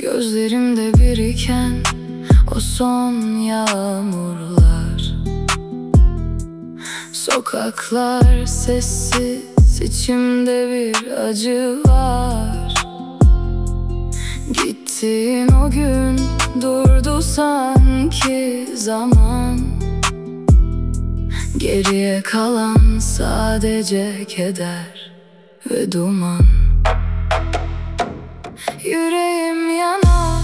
Gözlerimde biriken o son yağmurlar, sokaklar sessiz, içimde bir acı var. Gittiğin o gün durdu sanki zaman. Geriye kalan sadece keder ve duman. Yüreğim yanar,